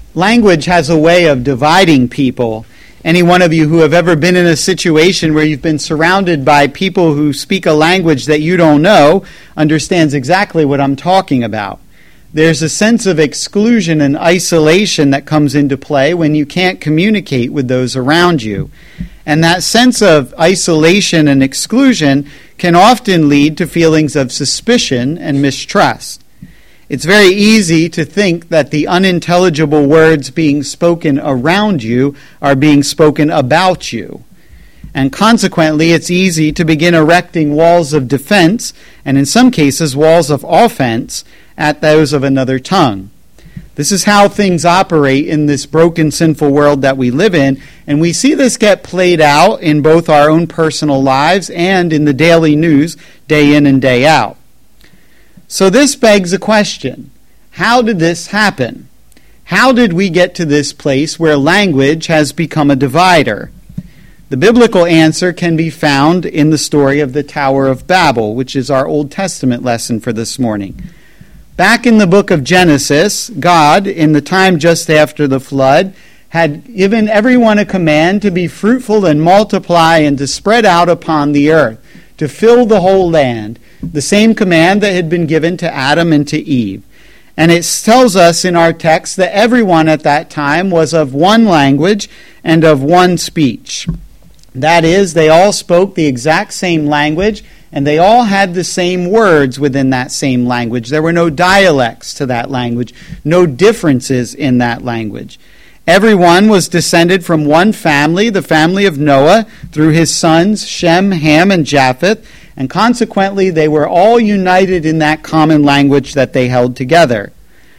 Language has a way of dividing people. Any one of you who have ever been in a situation where you've been surrounded by people who speak a language that you don't know understands exactly what I'm talking about. There's a sense of exclusion and isolation that comes into play when you can't communicate with those around you. And that sense of isolation and exclusion can often lead to feelings of suspicion and mistrust. It's very easy to think that the unintelligible words being spoken around you are being spoken about you. And consequently, it's easy to begin erecting walls of defense, and in some cases, walls of offense, at those of another tongue. This is how things operate in this broken, sinful world that we live in, and we see this get played out in both our own personal lives and in the daily news, day in and day out. So this begs a question. How did this happen? How did we get to this place where language has become a divider? The biblical answer can be found in the story of the Tower of Babel, which is our Old Testament lesson for this morning. Back in the book of Genesis, God, in the time just after the flood, had given everyone a command to be fruitful and multiply and to spread out upon the earth, to fill the whole land. The same command that had been given to Adam and to Eve. And it tells us in our text that everyone at that time was of one language and of one speech. That is, they all spoke the exact same language, and they all had the same words within that same language. There were no dialects to that language, no differences in that language. Everyone was descended from one family, the family of Noah, through his sons Shem, Ham, and Japheth, and consequently they were all united in that common language that they held together.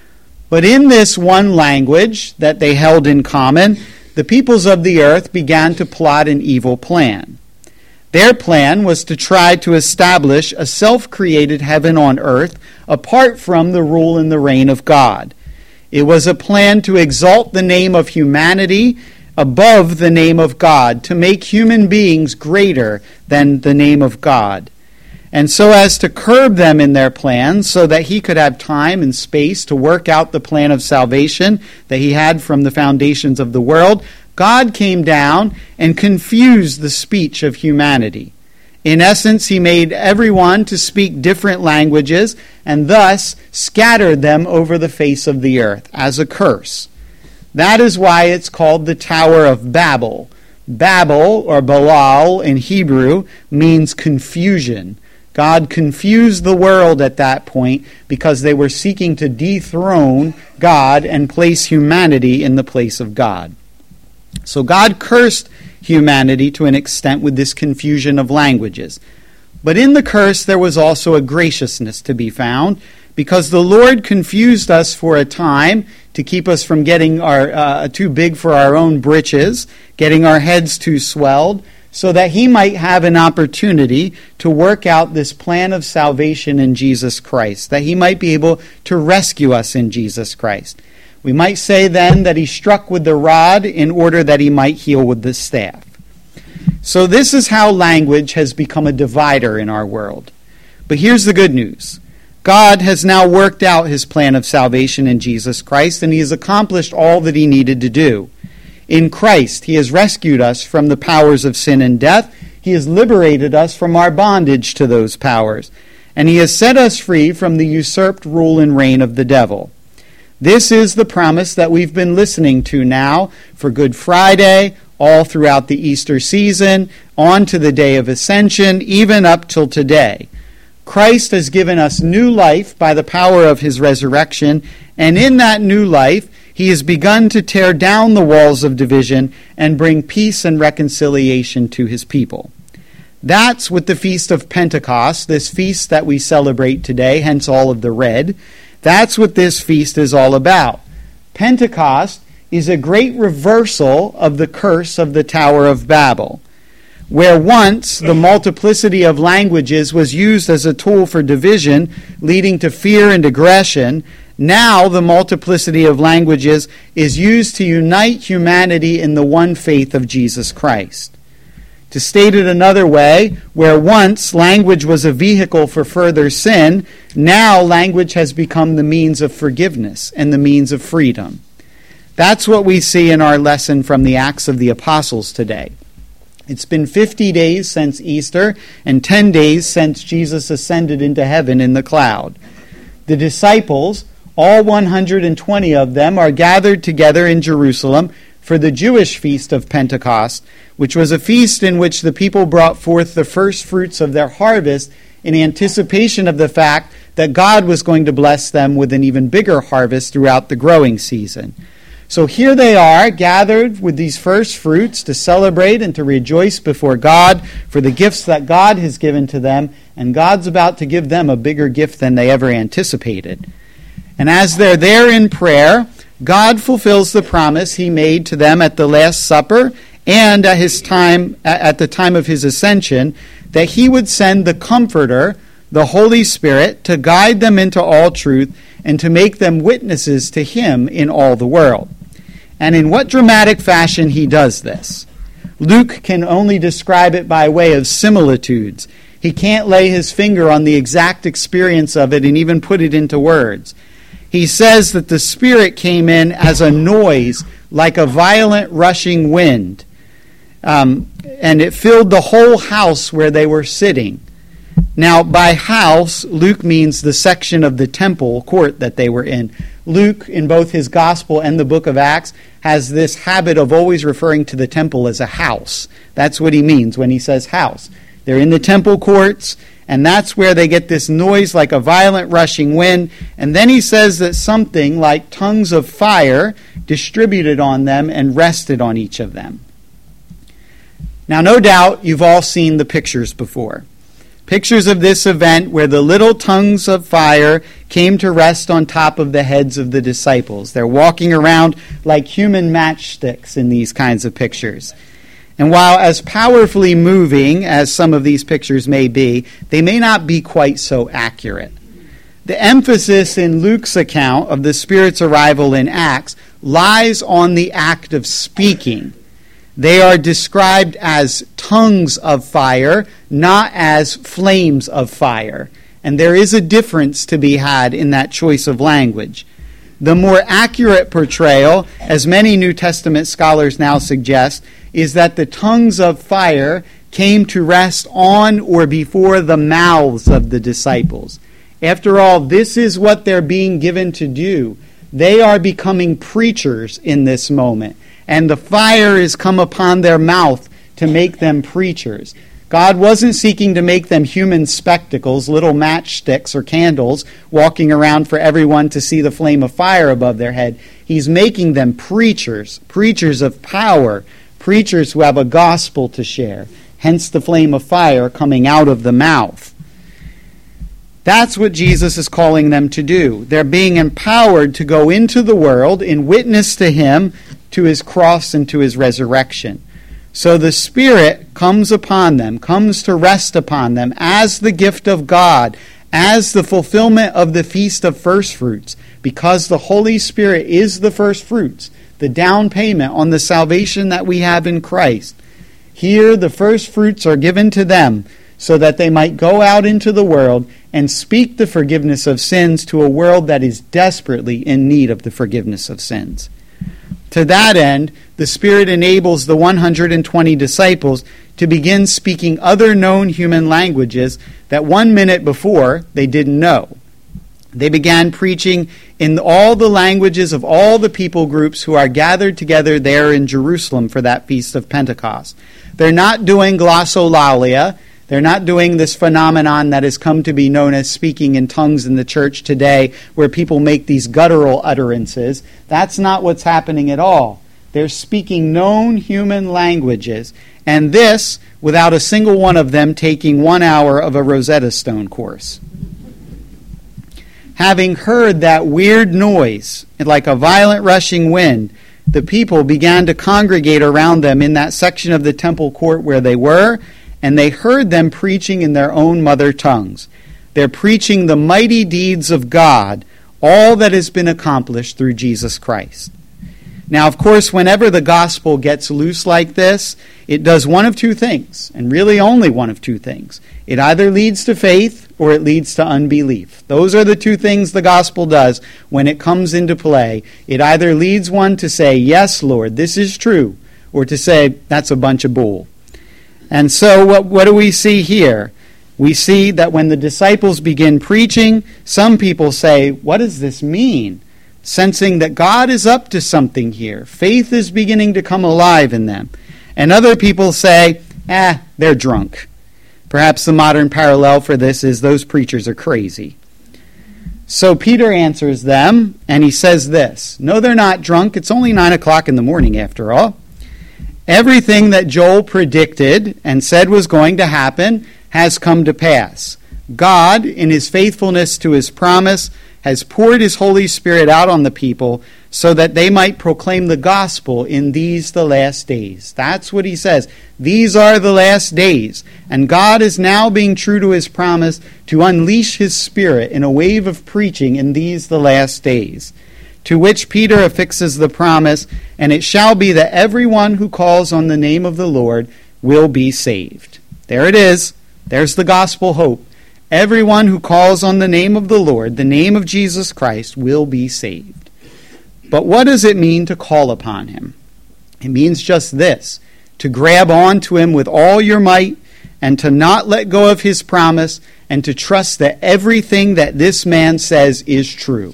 But in this one language that they held in common, the peoples of the earth began to plot an evil plan. Their plan was to try to establish a self-created heaven on earth apart from the rule and the reign of God. It was a plan to exalt the name of humanity above the name of God, to make human beings greater than the name of God. And so as to curb them in their plans, so that he could have time and space to work out the plan of salvation that he had from the foundations of the world, God came down and confused the speech of humanity. In essence, he made everyone to speak different languages and thus scattered them over the face of the earth as a curse. That is why it's called the Tower of Babel. Babel, or Balal in Hebrew, means confusion. God confused the world at that point because they were seeking to dethrone God and place humanity in the place of God. So God cursed humanity to an extent with this confusion of languages. But in the curse there was also a graciousness to be found, because the Lord confused us for a time to keep us from getting too big for our own britches, getting our heads too swelled, so that he might have an opportunity to work out this plan of salvation in Jesus Christ, that he might be able to rescue us in Jesus Christ. We might say then that he struck with the rod in order that he might heal with the staff. So this is how language has become a divider in our world. But here's the good news. God has now worked out his plan of salvation in Jesus Christ, and he has accomplished all that he needed to do. In Christ, he has rescued us from the powers of sin and death. He has liberated us from our bondage to those powers, and he has set us free from the usurped rule and reign of the devil. This is the promise that we've been listening to now for Good Friday, all throughout the Easter season, on to the day of Ascension, even up till today. Christ has given us new life by the power of his resurrection, and in that new life, he has begun to tear down the walls of division and bring peace and reconciliation to his people. That's what the Feast of Pentecost, this feast that we celebrate today, hence all of the red, that's what this feast is all about. Pentecost is a great reversal of the curse of the Tower of Babel. Where once the multiplicity of languages was used as a tool for division, leading to fear and aggression, now the multiplicity of languages is used to unite humanity in the one faith of Jesus Christ. To state it another way, where once language was a vehicle for further sin, now language has become the means of forgiveness and the means of freedom. That's what we see in our lesson from the Acts of the Apostles today. It's been 50 days since Easter and 10 days since Jesus ascended into heaven in the cloud. The disciples, all 120 of them, are gathered together in Jerusalem for the Jewish feast of Pentecost, which was a feast in which the people brought forth the first fruits of their harvest in anticipation of the fact that God was going to bless them with an even bigger harvest throughout the growing season. So here they are, gathered with these first fruits to celebrate and to rejoice before God for the gifts that God has given to them, and God's about to give them a bigger gift than they ever anticipated. And as they're there in prayer, God fulfills the promise he made to them at the Last Supper and at the time of his ascension, that he would send the Comforter, the Holy Spirit, to guide them into all truth and to make them witnesses to him in all the world. And in what dramatic fashion he does this? Luke can only describe it by way of similitudes. He can't lay his finger on the exact experience of it and even put it into words. He says that the Spirit came in as a noise, like a violent rushing wind, and it filled the whole house where they were sitting. Now, by house, Luke means the section of the temple court that they were in. Luke, in both his gospel and the book of Acts, has this habit of always referring to the temple as a house. That's what he means when he says house. They're in the temple courts, and that's where they get this noise like a violent rushing wind. And then he says that something like tongues of fire distributed on them and rested on each of them. Now, no doubt you've all seen the pictures before. Pictures of this event where the little tongues of fire came to rest on top of the heads of the disciples. They're walking around like human matchsticks in these kinds of pictures. And while as powerfully moving as some of these pictures may be, they may not be quite so accurate. The emphasis in Luke's account of the Spirit's arrival in Acts lies on the act of speaking. They are described as tongues of fire, not as flames of fire. And there is a difference to be had in that choice of language. The more accurate portrayal, as many New Testament scholars now suggest, is that the tongues of fire came to rest on or before the mouths of the disciples. After all, this is what they're being given to do. They are becoming preachers in this moment. And the fire is come upon their mouth to make them preachers. God wasn't seeking to make them human spectacles, little matchsticks or candles, walking around for everyone to see the flame of fire above their head. He's making them preachers, preachers of power, preachers who have a gospel to share. Hence the flame of fire coming out of the mouth. That's what Jesus is calling them to do. They're being empowered to go into the world in witness to him, to his cross and to his resurrection. So the Spirit comes upon them, comes to rest upon them as the gift of God, as the fulfillment of the Feast of First Fruits, because the Holy Spirit is the first fruits, the down payment on the salvation that we have in Christ. Here the first fruits are given to them so that they might go out into the world and speak the forgiveness of sins to a world that is desperately in need of the forgiveness of sins. To that end, the Spirit enables the 120 disciples to begin speaking other known human languages that 1 minute before they didn't know. They began preaching in all the languages of all the people groups who are gathered together there in Jerusalem for that Feast of Pentecost. They're not doing glossolalia. They're not doing this phenomenon that has come to be known as speaking in tongues in the church today, where people make these guttural utterances. That's not what's happening at all. They're speaking known human languages, and this without a single one of them taking 1 hour of a Rosetta Stone course. Having heard that weird noise, like a violent rushing wind, the people began to congregate around them in that section of the temple court where they were, and they heard them preaching in their own mother tongues. They're preaching the mighty deeds of God, all that has been accomplished through Jesus Christ. Now, of course, whenever the gospel gets loose like this, it does one of two things, and really only one of two things. It either leads to faith or it leads to unbelief. Those are the two things the gospel does when it comes into play. It either leads one to say, yes, Lord, this is true, or to say, that's a bunch of bull. And so what do we see here? We see that when the disciples begin preaching, some people say, what does this mean? Sensing that God is up to something here. Faith is beginning to come alive in them. And other people say, they're drunk. Perhaps the modern parallel for this is those preachers are crazy. So Peter answers them, and he says this, no, they're not drunk. It's only 9 o'clock in the morning after all. Everything that Joel predicted and said was going to happen has come to pass. God, in his faithfulness to his promise, has poured his Holy Spirit out on the people so that they might proclaim the gospel in these the last days. That's what he says. These are the last days. And God is now being true to his promise to unleash his Spirit in a wave of preaching in these the last days. To which Peter affixes the promise, and it shall be that everyone who calls on the name of the Lord will be saved. There it is. There's the gospel hope. Everyone who calls on the name of the Lord, the name of Jesus Christ, will be saved. But what does it mean to call upon him? It means just this, to grab on to him with all your might and to not let go of his promise and to trust that everything that this man says is true.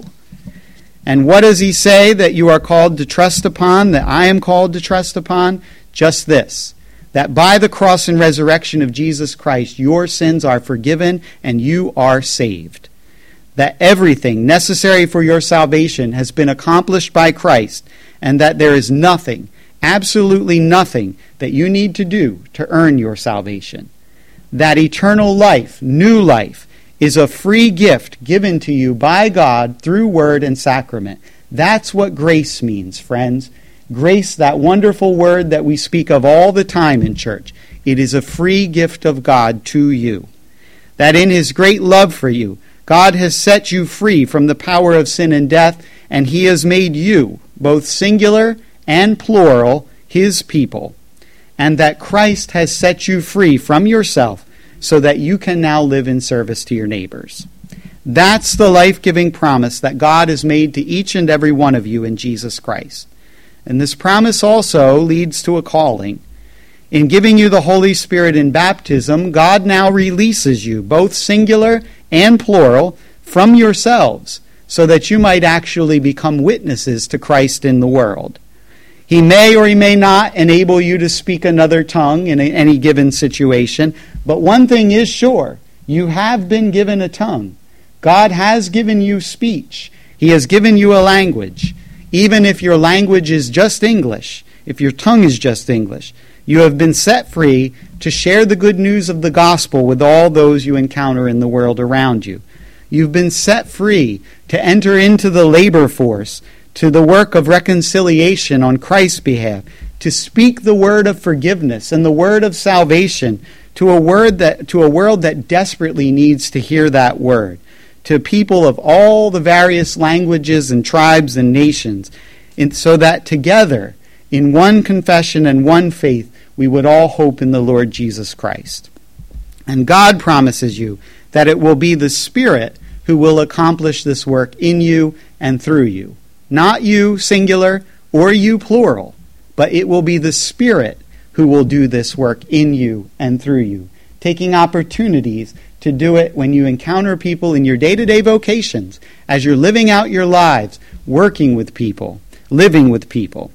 And what does he say that you are called to trust upon, that I am called to trust upon? Just this, that by the cross and resurrection of Jesus Christ, your sins are forgiven and you are saved. That everything necessary for your salvation has been accomplished by Christ, and that there is nothing, absolutely nothing, that you need to do to earn your salvation. That eternal life, new life, is a free gift given to you by God through word and sacrament. That's what grace means, friends. Grace, that wonderful word that we speak of all the time in church. It is a free gift of God to you. That in his great love for you, God has set you free from the power of sin and death, and he has made you, both singular and plural, his people. And that Christ has set you free from yourself so that you can now live in service to your neighbors. That's the life-giving promise that God has made to each and every one of you in Jesus Christ. And this promise also leads to a calling. In giving you the Holy Spirit in baptism, God now releases you, both singular and plural, from yourselves, so that you might actually become witnesses to Christ in the world. He may or he may not enable you to speak another tongue in any given situation, but one thing is sure, you have been given a tongue. God has given you speech. He has given you a language. Even if your language is just English, if your tongue is just English, you have been set free to share the good news of the gospel with all those you encounter in the world around you. You've been set free to enter into the labor force, to the work of reconciliation on Christ's behalf, to speak the word of forgiveness and the word of salvation to a world that desperately needs to hear that word, to people of all the various languages and tribes and nations, so that together, in one confession and one faith, we would all hope in the Lord Jesus Christ. And God promises you that it will be the Spirit who will accomplish this work in you and through you. Not you, singular, or you, plural, but it will be the Spirit who will do this work in you and through you, taking opportunities to do it when you encounter people in your day-to-day vocations, as you're living out your lives, working with people, living with people.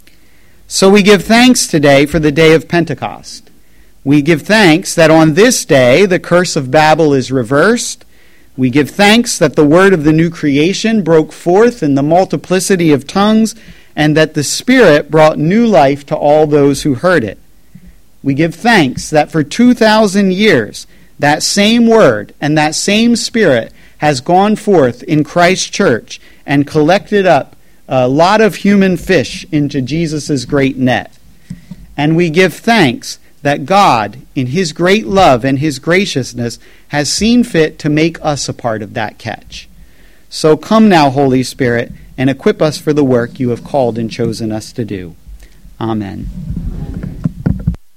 So we give thanks today for the day of Pentecost. We give thanks that on this day the curse of Babel is reversed. We give thanks that the word of the new creation broke forth in the multiplicity of tongues, and that the Spirit brought new life to all those who heard it. We give thanks that for 2,000 years, that same word and that same Spirit has gone forth in Christ's church and collected up a lot of human fish into Jesus' great net. And we give thanks that God, in his great love and his graciousness, has seen fit to make us a part of that catch. So come now, Holy Spirit, and equip us for the work you have called and chosen us to do. Amen.